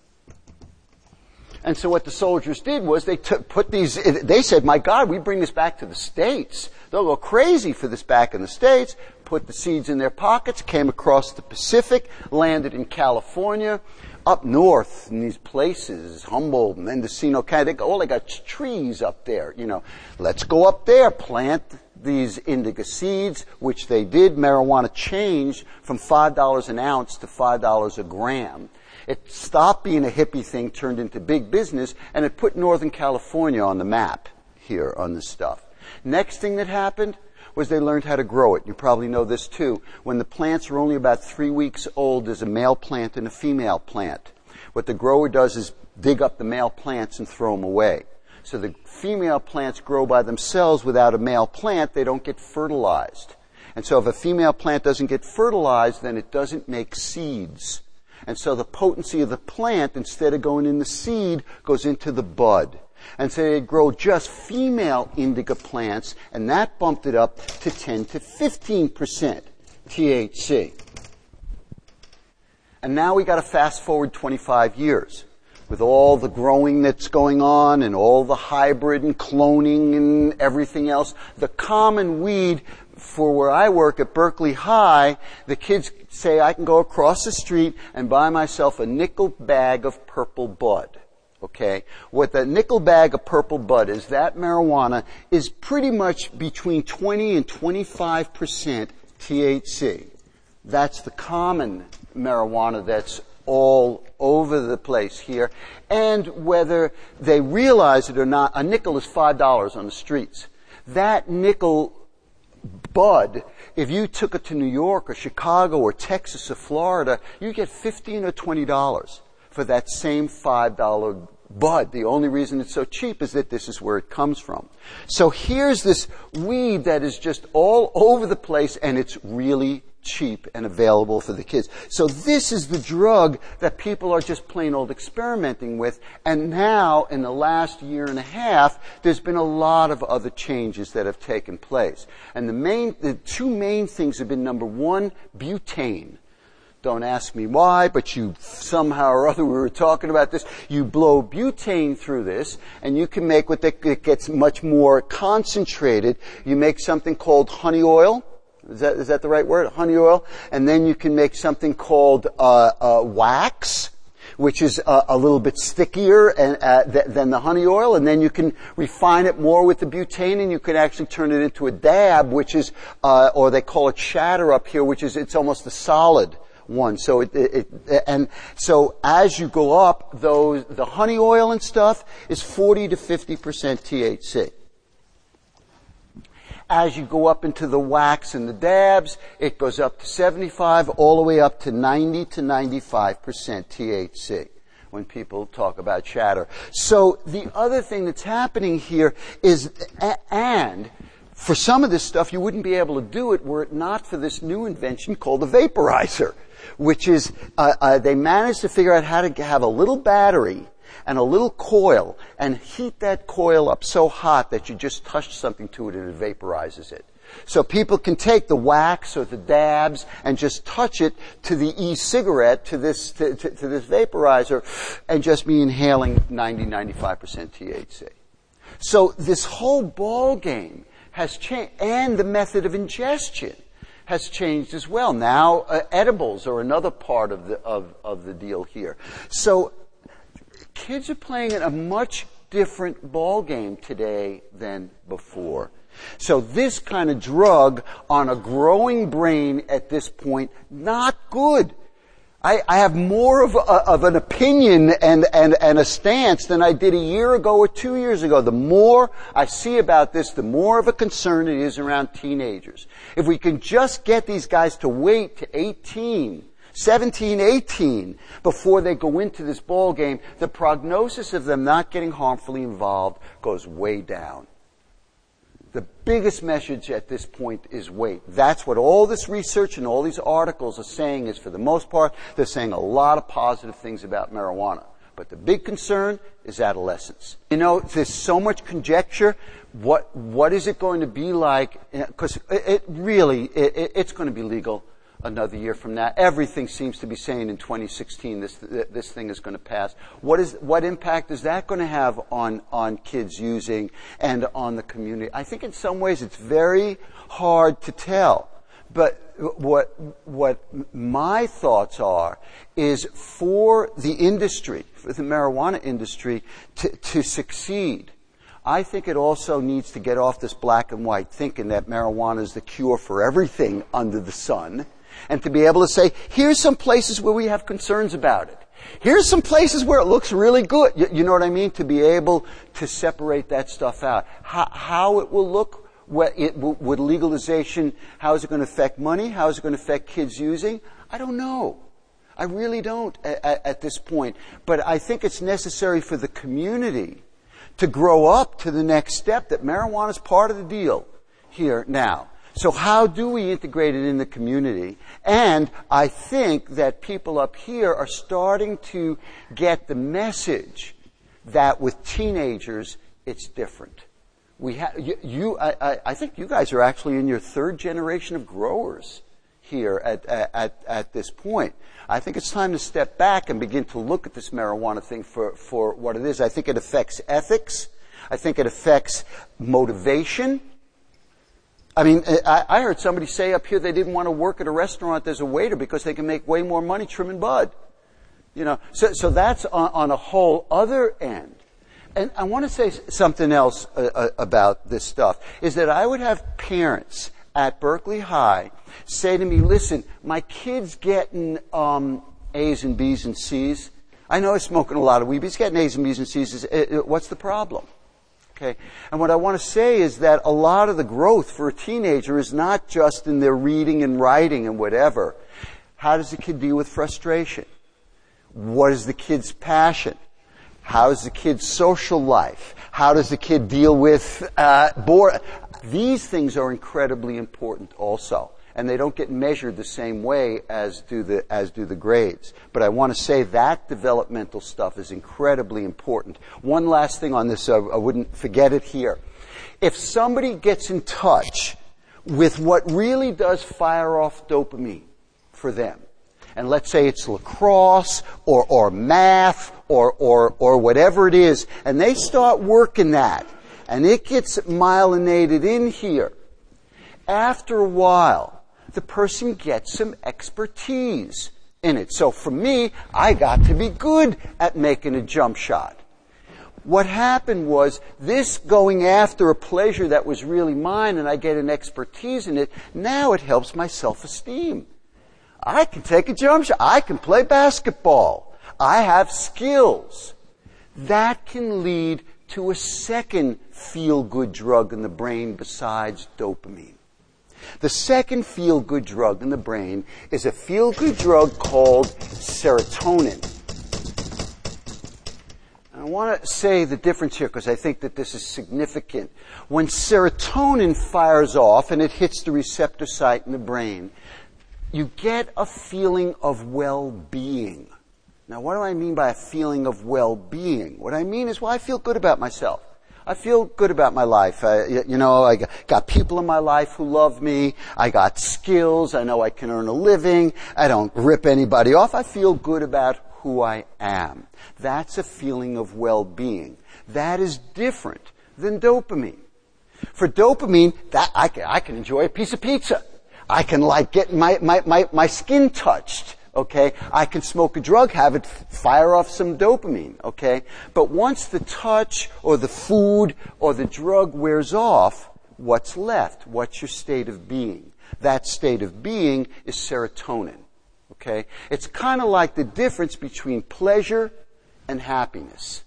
And so what the soldiers did was they took, put these, they said, my God, we bring this back to the States. They'll go crazy for this back in the States. Put the seeds in their pockets, came across the Pacific, landed in California, up north in these places, Humboldt, Mendocino County. They go, oh, they got trees up there, you know. Let's go up there, plant these indica seeds, which they did. Marijuana changed from five dollars an ounce to five dollars a gram. It stopped being a hippie thing, turned into big business, and it put Northern California on the map here on this stuff. Next thing that happened was they learned how to grow it. You probably know this too. When the plants are only about three weeks old, there's a male plant and a female plant. What the grower does is dig up the male plants and throw them away. So the female plants grow by themselves without a male plant. They don't get fertilized. And so if a female plant doesn't get fertilized, then it doesn't make seeds. And so the potency of the plant, instead of going in the seed, goes into the bud. And so they grow just female indica plants, and that bumped it up to ten to fifteen percent T H C. And now we got to fast forward twenty-five years. With all the growing that's going on and all the hybrid and cloning and everything else, the common weed for where I work at Berkeley High, the kids say I can go across the street and buy myself a nickel bag of purple bud. Okay? What the nickel bag of purple bud is, that marijuana is pretty much between twenty and twenty-five percent T H C. That's the common marijuana that's all over the place here. And whether they realize it or not, a nickel is five dollars on the streets. That nickel bud, if you took it to New York or Chicago or Texas or Florida, you get fifteen or twenty dollars for that same five dollar bud. The only reason it's so cheap is that this is where it comes from. So here's this weed that is just all over the place, and it's really cheap and available for the kids. So this is the drug that people are just plain old experimenting with. And now, in the last year and a half, there's been a lot of other changes that have taken place. And the main, the two main things have been, number one, butane. Don't ask me why, but you somehow or other, we were talking about this, you blow butane through this, and you can make what they, it gets much more concentrated. You make something called honey oil. Is that, is that the right word? Honey oil. And then you can make something called uh, uh, wax, which is uh, a little bit stickier and, uh, th- than the honey oil. And then you can refine it more with the butane, and you can actually turn it into a dab, which is, uh, or they call it shatter up here, which is, it's almost a solid one. So it, it, it and so as you go up, those the honey oil and stuff is forty to fifty percent T H C. As you go up into the wax and the dabs, it goes up to seventy-five, all the way up to ninety to ninety-five percent T H C when people talk about shatter. So the other thing that's happening here is, and for some of this stuff, you wouldn't be able to do it were it not for this new invention called the vaporizer, which is, uh, uh, they managed to figure out how to have a little battery and a little coil and heat that coil up so hot that you just touch something to it and it vaporizes it. So people can take the wax or the dabs and just touch it to the e-cigarette, to this, to, to, to this vaporizer, and just be inhaling ninety, ninety-five percent T H C. So this whole ball game has changed, and the method of ingestion has changed as well. Now, uh, edibles are another part of the of, of the deal here. So kids are playing in a much different ball game today than before. So this kind of drug on a growing brain at this point, not good. I, I have more of, a, of an opinion and, and, and a stance than I did a year ago or two years ago. The more I see about this, the more of a concern it is around teenagers. If we can just get these guys to wait to eighteen, seventeen, eighteen before they go into this ball game, the prognosis of them not getting harmfully involved goes way down. The biggest message at this point is wait. That's what all this research and all these articles are saying is, for the most part, they're saying a lot of positive things about marijuana. But the big concern is adolescence. You know, there's so much conjecture. What, what is it going to be like? Because it, it really, it, it's going to be legal another year from now. Everything seems to be saying in twenty sixteen this this thing is going to pass. What is what impact is that going to have on on kids using and on the community? I think in some ways it's very hard to tell. But what what my thoughts are is, for the industry, for the marijuana industry to, to succeed, I think it also needs to get off this black and white thinking that marijuana is the cure for everything under the sun, and to be able to say, here's some places where we have concerns about it. Here's some places where it looks really good. You, you know what I mean? To be able to separate that stuff out. How, how it will look, what it, with legalization, how is it going to affect money? How is it going to affect kids using? I don't know. I really don't at, at this point. But I think it's necessary for the community to grow up to the next step, that marijuana is part of the deal here now. So how do we integrate it in the community? And I think that people up here are starting to get the message that with teenagers, it's different. We ha- you, you I, I think you guys are actually in your third generation of growers here at, at, at this point. I think it's time to step back and begin to look at this marijuana thing for, for what it is. I think it affects ethics. I think it affects motivation. I mean, I, I heard somebody say up here they didn't want to work at a restaurant as a waiter because they can make way more money trimming bud. You know, so, so that's on, on a whole other end. And I want to say something else uh, uh, about this stuff, is that I would have parents at Berkeley High say to me, listen, my kid's getting um, A's and B's and C's. I know he's smoking a lot of weed, but he's getting A's and B's and C's. What's the problem? Okay. And what I want to say is that a lot of the growth for a teenager is not just in their reading and writing and whatever. How does a kid deal with frustration? What is the kid's passion? How is the kid's social life? How does the kid deal with uh, boredom? These things are incredibly important also, and they don't get measured the same way as do the as do the grades. But I want to say that developmental stuff is incredibly important. One last thing on this, uh, I wouldn't forget it here. If somebody gets in touch with what really does fire off dopamine for them, and let's say it's lacrosse or or math or or or whatever it is, and they start working that, and it gets myelinated in here, after a while, the person gets some expertise in it. So for me, I got to be good at making a jump shot. What happened was this going after a pleasure that was really mine, and I get an expertise in it, now it helps my self-esteem. I can take a jump shot. I can play basketball. I have skills. That can lead to a second feel-good drug in the brain besides dopamine. The second feel-good drug in the brain is a feel-good drug called serotonin. I want to say the difference here because I think that this is significant. When serotonin fires off and it hits the receptor site in the brain, you get a feeling of well-being. Now, what do I mean by a feeling of well-being? What I mean is, well, I feel good about myself. I feel good about my life. I, you know, I got people in my life who love me. I got skills. I know I can earn a living. I don't rip anybody off. I feel good about who I am. That's a feeling of well-being. That is different than dopamine. For dopamine, that I can, I can enjoy a piece of pizza. I can like get my, my, my, my skin touched. Okay, I can smoke a drug, have it fire off some dopamine, okay? But once the touch or the food or the drug wears off, what's left? What's your state of being? That state of being is serotonin, okay? It's kind of like the difference between pleasure and happiness.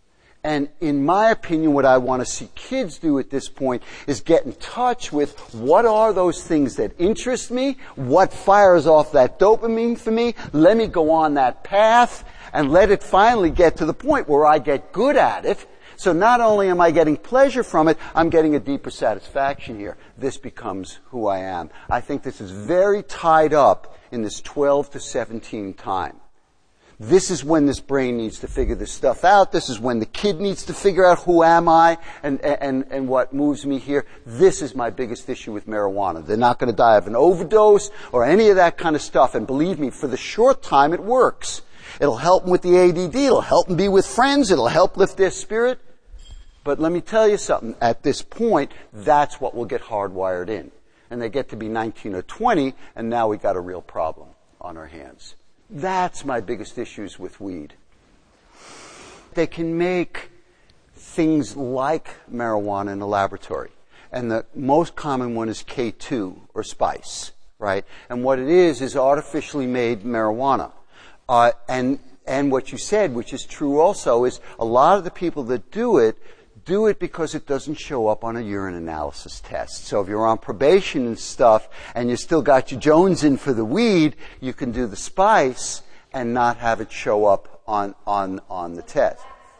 And in my opinion, what I want to see kids do at this point is get in touch with what are those things that interest me, what fires off that dopamine for me, let me go on that path, and let it finally get to the point where I get good at it. So not only am I getting pleasure from it, I'm getting a deeper satisfaction here. This becomes who I am. I think this is very tied up in this twelve to seventeen time. This is when this brain needs to figure this stuff out. This is when the kid needs to figure out who am I and, and, and what moves me here. This is my biggest issue with marijuana. They're not going to die of an overdose or any of that kind of stuff. And believe me, for the short time, it works. It'll help them with the A D D. It'll help them be with friends. It'll help lift their spirit. But let me tell you something. At this point, that's what will get hardwired in. And they get to be nineteen or twenty, and now we got a real problem on our hands. That's my biggest issues with weed. They can make things like marijuana in a laboratory. And the most common one is K two, or spice, right? And what it is, is artificially made marijuana. Uh, and, and what you said, which is true also, is a lot of the people that do it, do it because it doesn't show up on a urine analysis test. So if you're on probation and stuff, and you still got your Jones in for the weed, you can do the spice and not have it show up on, on, on the test.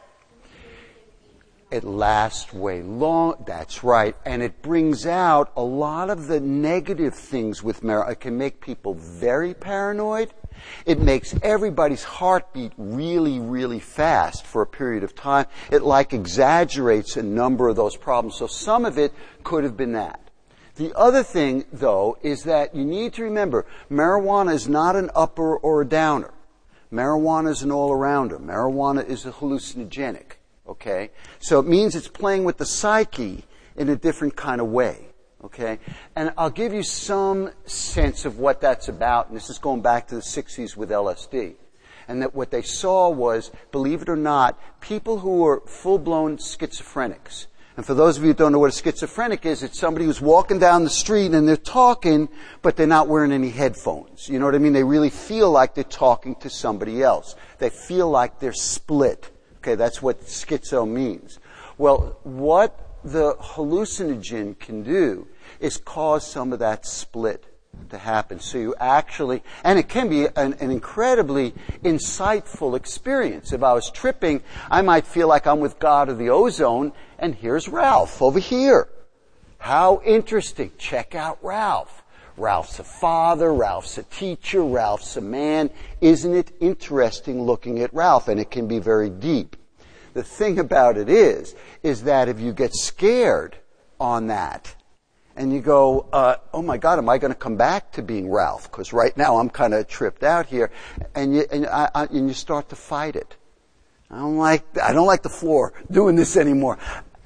It lasts way long. That's right. And it brings out a lot of the negative things with marijuana. It can make people very paranoid. It makes everybody's heartbeat really, really fast for a period of time. It like exaggerates a number of those problems. So some of it could have been that. The other thing, though, is that you need to remember, marijuana is not an upper or a downer. Marijuana is an all-arounder. Marijuana is a hallucinogenic. Okay? So it means it's playing with the psyche in a different kind of way. Okay? And I'll give you some sense of what that's about. And this is going back to the sixties with L S D. And that what they saw was, believe it or not, people who were full-blown schizophrenics. And for those of you who don't know what a schizophrenic is, it's somebody who's walking down the street and they're talking, but they're not wearing any headphones. You know what I mean? They really feel like they're talking to somebody else. They feel like they're split. Okay, that's what schizo means. Well, what the hallucinogen can do is cause some of that split to happen. So you actually, and it can be an, an incredibly insightful experience. If I was tripping, I might feel like I'm with God of the ozone, and here's Ralph over here. How interesting. Check out Ralph. Ralph's a father, Ralph's a teacher, Ralph's a man. Isn't it interesting looking at Ralph? And it can be very deep. The thing about it is, is that if you get scared on that, and you go, uh, oh my God, am I going to come back to being Ralph? Because right now I'm kind of tripped out here, and you and, I, I, and you start to fight it. I don't like I don't like the floor doing this anymore.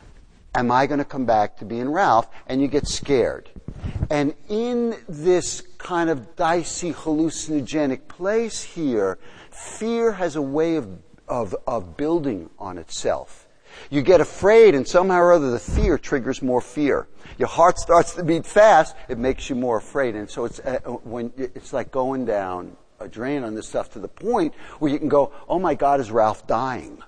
Am I going to come back to being Ralph? And you get scared. And in this kind of dicey, hallucinogenic place here, fear has a way of of of building on itself. You get afraid, and somehow or other the fear triggers more fear. Your heart starts to beat fast, it makes you more afraid. And so it's uh, when it's like going down a drain on this stuff to the point where you can go, oh my God, is Ralph dying?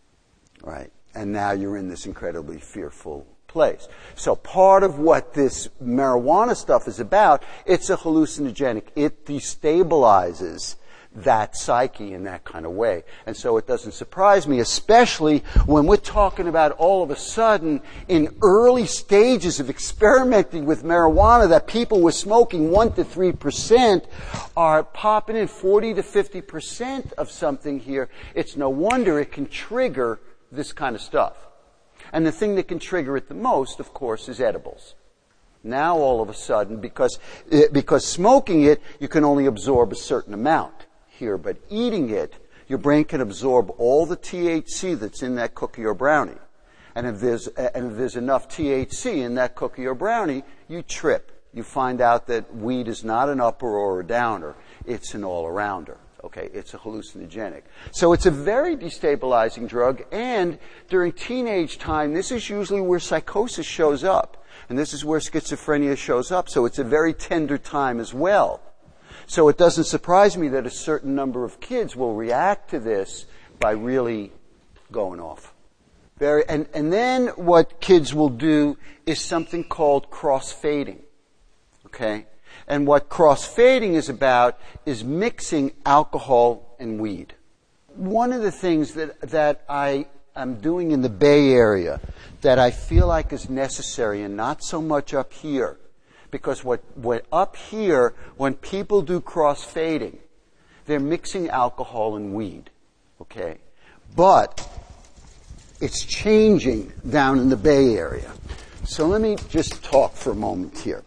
Right? And now you're in this incredibly fearful place. So part of what this marijuana stuff is about, it's a hallucinogenic. It destabilizes that psyche in that kind of way. And so it doesn't surprise me, especially when we're talking about all of a sudden in early stages of experimenting with marijuana that people were smoking one to three percent are popping in forty to fifty percent of something here. It's no wonder it can trigger this kind of stuff. And the thing that can trigger it the most, of course, is edibles. Now all of a sudden, because, because smoking it, you can only absorb a certain amount here, but eating it, your brain can absorb all the T H C that's in that cookie or brownie. And if there's, and if there's enough T H C in that cookie or brownie, you trip. You find out that weed is not an upper or a downer. It's an all-arounder. Okay, it's a hallucinogenic. So it's a very destabilizing drug, and during teenage time, this is usually where psychosis shows up. And this is where schizophrenia shows up, so it's a very tender time as well. So it doesn't surprise me that a certain number of kids will react to this by really going off. Very, and, and then what kids will do is something called cross-fading. Okay? And what cross-fading is about is mixing alcohol and weed. One of the things that, that I am doing in the Bay Area that I feel like is necessary, and not so much up here, because what, what up here, when people do cross-fading, they're mixing alcohol and weed. Okay? But it's changing down in the Bay Area. So let me just talk for a moment here.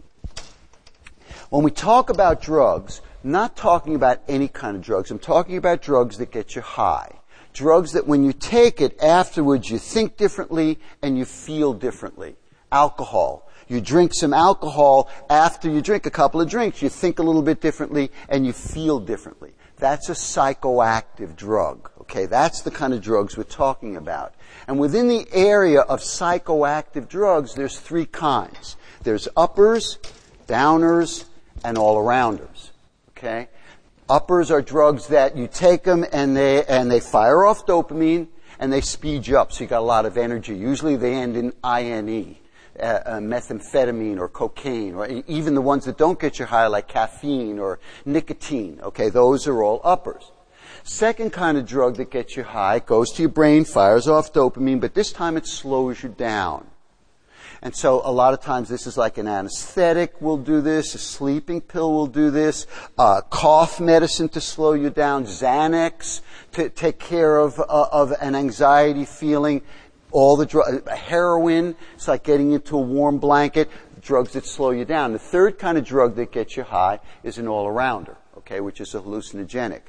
When we talk about drugs, not talking about any kind of drugs. I'm talking about drugs that get you high. Drugs that when you take it, afterwards you think differently and you feel differently. Alcohol. You drink some alcohol, after you drink a couple of drinks, you think a little bit differently and you feel differently. That's a psychoactive drug. Okay, that's the kind of drugs we're talking about. And within the area of psychoactive drugs, there's three kinds. There's uppers, downers, and all-arounders. Okay? Uppers are drugs that you take them and they, and they fire off dopamine and they speed you up, so you got a lot of energy. Usually they end in I N E. Uh, uh, methamphetamine or cocaine, or even the ones that don't get you high, like caffeine or nicotine. Okay, those are all uppers. Second kind of drug that gets you high, goes to your brain, fires off dopamine, but this time it slows you down. And so a lot of times this is like an anesthetic will do this, a sleeping pill will do this, uh, cough medicine to slow you down, Xanax to take care of, uh, of an anxiety feeling. All the drugs, heroin, it's like getting into a warm blanket, drugs that slow you down. The third kind of drug that gets you high is an all-arounder, okay, which is a hallucinogenic.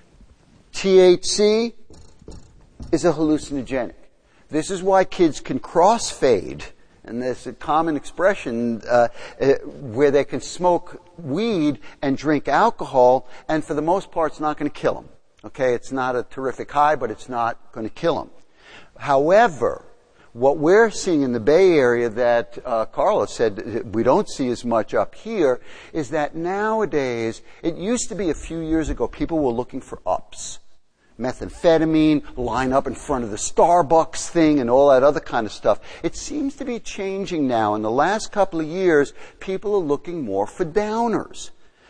T H C is a hallucinogenic. This is why kids can cross-fade, and there's a common expression uh, uh, where they can smoke weed and drink alcohol, and for the most part it's not going to kill them. Okay, it's not a terrific high, but it's not going to kill them. However, what we're seeing in the Bay Area that uh, Carlos said we don't see as much up here is that nowadays, it used to be a few years ago, people were looking for ups. Methamphetamine, line up in front of the Starbucks thing and all that other kind of stuff. It seems to be changing now. In the last couple of years, people are looking more for downers.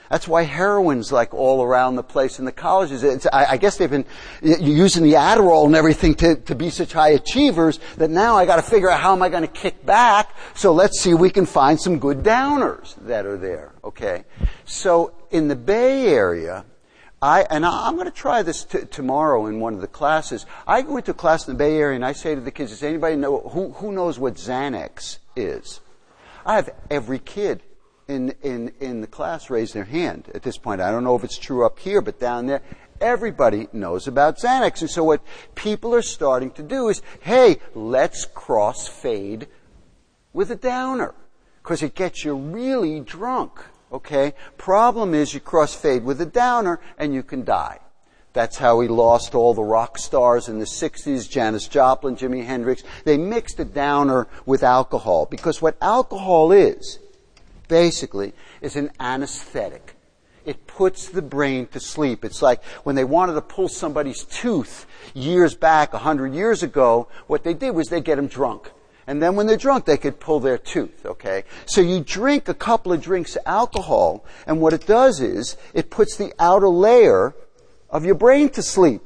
That's why heroin's like all around the place in the colleges. It's, I, I guess they've been using the Adderall and everything to, to be such high achievers that now I got to figure out how am I going to kick back. So let's see if we can find some good downers that are there. Okay. So in the Bay Area, I, and I'm going to try this t- tomorrow in one of the classes. I go into a class in the Bay Area and I say to the kids, does anybody know, who, who knows what Xanax is? I have every kid in, in, in the class raise their hand at this point. I don't know if it's true up here, but down there, everybody knows about Xanax. And so what people are starting to do is, hey, let's cross-fade with a downer, because it gets you really drunk. Okay? Problem is you cross-fade with a downer and you can die. That's how we lost all the rock stars in the sixties, Janis Joplin, Jimi Hendrix. They mixed a downer with alcohol, because what alcohol is, basically, is an anesthetic. It puts the brain to sleep. It's like when they wanted to pull somebody's tooth years back, a hundred years ago, what they did was they get them drunk. And then when they're drunk, they could pull their tooth, okay? So you drink a couple of drinks of alcohol, and what it does is it puts the outer layer of your brain to sleep.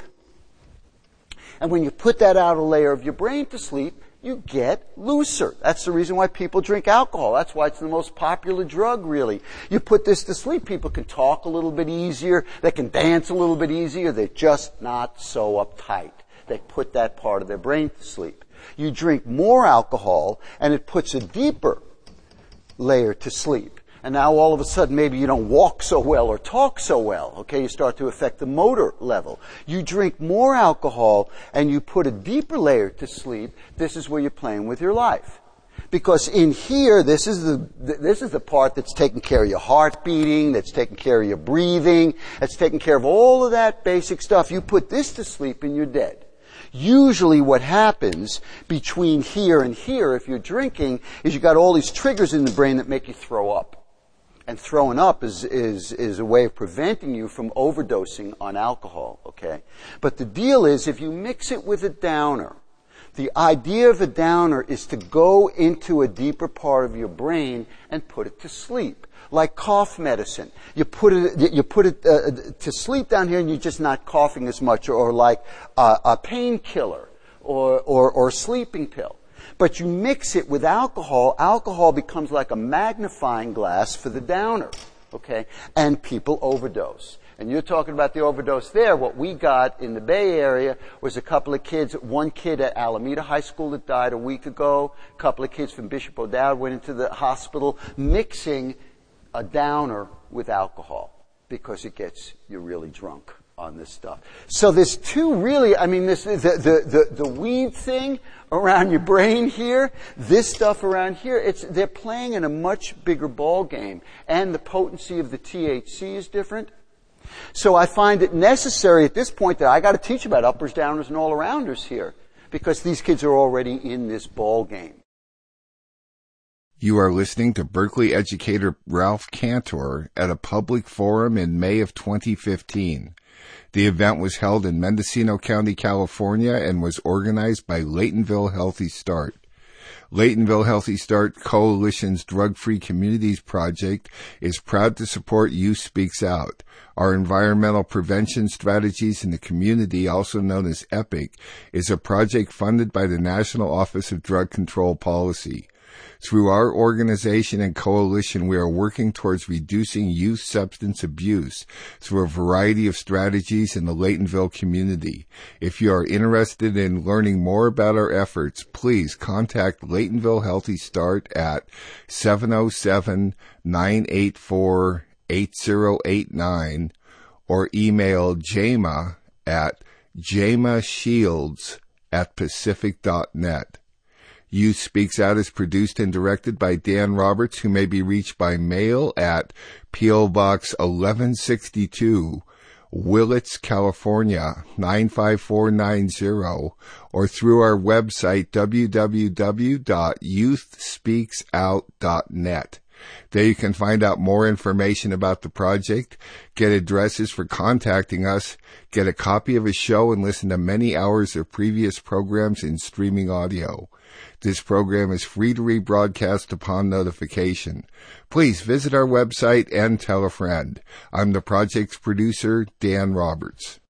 And when you put that outer layer of your brain to sleep, you get looser. That's the reason why people drink alcohol. That's why it's the most popular drug, really. You put this to sleep, people can talk a little bit easier, they can dance a little bit easier, they're just not so uptight. They put that part of their brain to sleep. You drink more alcohol, and it puts a deeper layer to sleep. And now all of a sudden, maybe you don't walk so well or talk so well. Okay, you start to affect the motor level. You drink more alcohol, and you put a deeper layer to sleep. This is where you're playing with your life. Because in here, this is the this is the part that's taking care of your heart beating, that's taking care of your breathing, that's taking care of all of that basic stuff. You put this to sleep, and you're dead. Usually what happens between here and here, if you're drinking, is you got all these triggers in the brain that make you throw up. And throwing up is, is, is a way of preventing you from overdosing on alcohol, okay? But the deal is, if you mix it with a downer, the idea of a downer is to go into a deeper part of your brain and put it to sleep. Like cough medicine. You put it, you put it uh, to sleep down here and you're just not coughing as much, or like uh, a painkiller or, or, or sleeping pill. But you mix it with alcohol, alcohol becomes like a magnifying glass for the downer, okay? And people overdose. And you're talking about the overdose there. What we got in the Bay Area was a couple of kids, one kid at Alameda High School that died a week ago, a couple of kids from Bishop O'Dowd went into the hospital mixing a downer with alcohol, because it gets you really drunk on this stuff. So there's two really, I mean, this the the the, the weed thing around your brain here, this stuff around here, it's they're playing in a much bigger ball game, and the potency of the T H C is different. So I find it necessary at this point that I got to teach about uppers, downers, and all-arounders here, because these kids are already in this ball game. You are listening to Berkeley educator Ralph Cantor at a public forum in May of twenty fifteen. The event was held in Mendocino County, California, and was organized by Laytonville Healthy Start. Laytonville Healthy Start Coalition's Drug-Free Communities Project is proud to support Youth Speaks Out. Our environmental prevention strategies in the community, also known as EPIC, is a project funded by the National Office of Drug Control Policy. Through our organization and coalition, we are working towards reducing youth substance abuse through a variety of strategies in the Laytonville community. If you are interested in learning more about our efforts, please contact Laytonville Healthy Start at seven oh seven, nine eight four, eight oh eight nine or email jama at jamashields at pacific dot net. Youth Speaks Out is produced and directed by Dan Roberts, who may be reached by mail at P O. Box eleven sixty-two, Willits, California, nine five four nine zero, or through our website, w w w dot youth speaks out dot net. There you can find out more information about the project, get addresses for contacting us, get a copy of a show, and listen to many hours of previous programs in streaming audio. This program is free to rebroadcast upon notification. Please visit our website and tell a friend. I'm the project's producer, Dan Roberts.